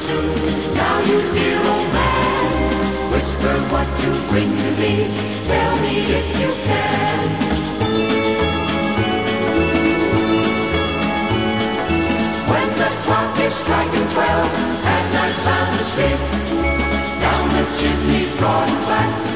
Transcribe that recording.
soon. Now you dear old man, whisper what you bring to me. Tell me if you can. When the clock is striking 12 and night sound asleep, down the chimney broad and black